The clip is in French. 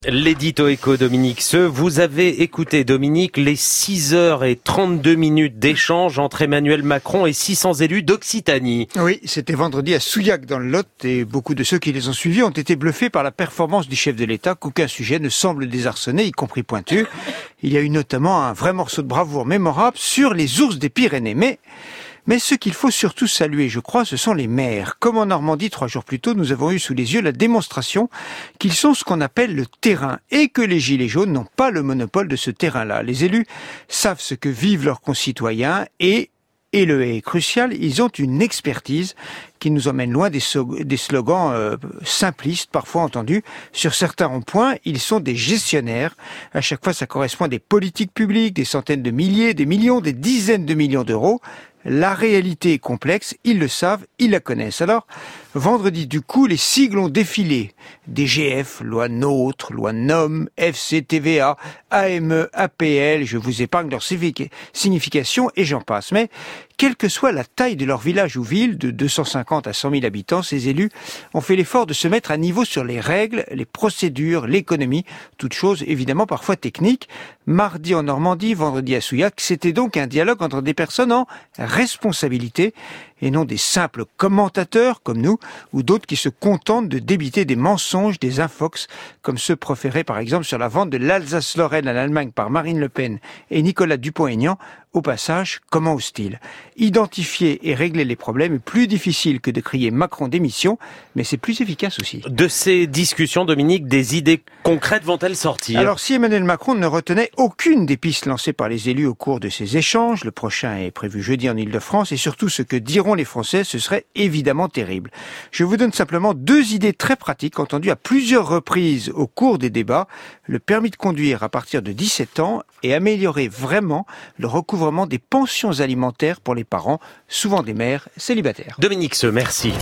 L'édito éco Dominique Seux. Vous avez écouté, Dominique, les 6h32 d'échange entre Emmanuel Macron et 600 élus d'Occitanie. Oui, c'était vendredi à Souillac dans le Lot et beaucoup de ceux qui les ont suivis ont été bluffés par la performance du chef de l'État qu'aucun sujet ne semble désarçonner, y compris pointu. Il y a eu notamment un vrai morceau de bravoure mémorable sur les ours des Pyrénées. Mais ce qu'il faut surtout saluer, je crois, ce sont les maires. Comme en Normandie, 3 jours plus tôt, nous avons eu sous les yeux la démonstration qu'ils sont ce qu'on appelle le terrain et que les gilets jaunes n'ont pas le monopole de ce terrain-là. Les élus savent ce que vivent leurs concitoyens et le est crucial, ils ont une expertise qui nous emmène loin des slogans simplistes, parfois entendus. Sur certains ronds-points, ils sont des gestionnaires. À chaque fois, ça correspond à des politiques publiques, des centaines de milliers, des millions, des dizaines de millions d'euros. La réalité est complexe, ils le savent, ils la connaissent. Alors, vendredi, du coup, les sigles ont défilé. DGF, loi NOTRe, loi NOM, FCTVA, AME, APL, je vous épargne leur signification et j'en passe. Mais, quelle que soit la taille de leur village ou ville, de 250 à 100 000 habitants, ces élus ont fait l'effort de se mettre à niveau sur les règles, les procédures, l'économie, toutes choses évidemment parfois techniques. Mardi en Normandie, vendredi à Souillac, c'était donc un dialogue entre des personnes en responsabilité et non des simples commentateurs comme nous ou d'autres qui se contentent de débiter des mensonges, des infox, comme ceux proférés par exemple sur la vente de l'Alsace-Lorraine à l'Allemagne par Marine Le Pen et Nicolas Dupont-Aignan. Au passage, comment osent-ils ? Identifier et régler les problèmes est plus difficile que de crier Macron démission, mais c'est plus efficace aussi. De ces discussions, Dominique, des idées concrètes vont-elles sortir ? Alors, si Emmanuel Macron ne retenait aucune des pistes lancées par les élus au cours de ces échanges, le prochain est prévu jeudi en Ile-de-France, et surtout ce que diront les Français, ce serait évidemment terrible. Je vous donne simplement 2 idées très pratiques entendues à plusieurs reprises au cours des débats. Le permis de conduire à partir de 17 ans et améliorer vraiment le recouvrement des pensions alimentaires pour les parents, souvent des mères célibataires. Dominique Seux, merci.